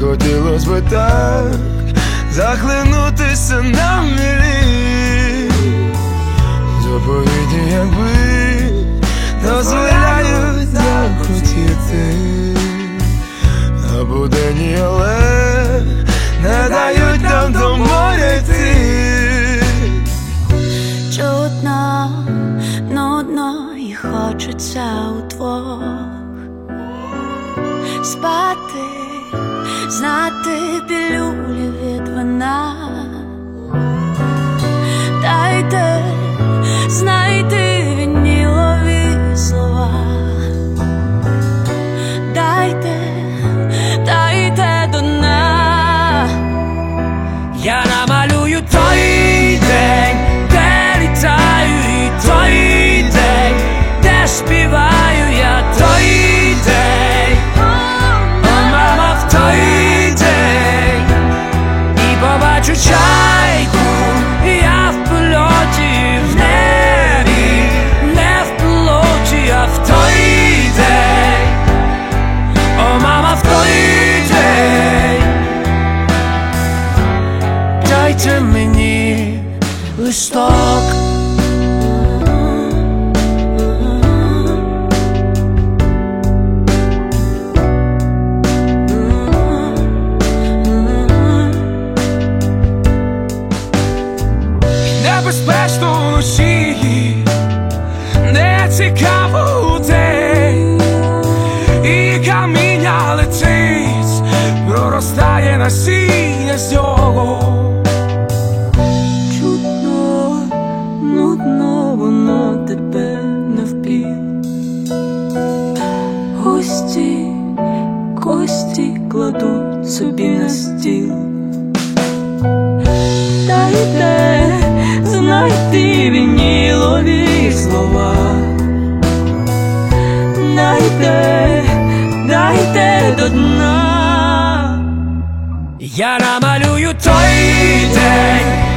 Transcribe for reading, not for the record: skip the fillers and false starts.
хотілось би так захлинутися на милі. Заповіді, якби дозволяють так хотіти, а буденні, але не дають нам до моря йти. Чутно, нудно і хочеться удвох спати, знати пілюлі від вина. Дайте знайти вінілові слова. Дайте до дна. Я намалюю той день, де літаю, і той день, де співаю я, той день, о, мама, в той день, і побачу чайку, я в польоті, в небі, не в пілоті, а в той день, о, мама, в той день. Дайте мені листок, небезпечно вночі, не цікаво удень, і каміння летить, проростає насіння з нього. Чутно, нудно, воно тебе не впів. Гості, кості кладуть собі на стіл. Дайте знайти вінілові слова. Дайте до дна. Я намалюю той день,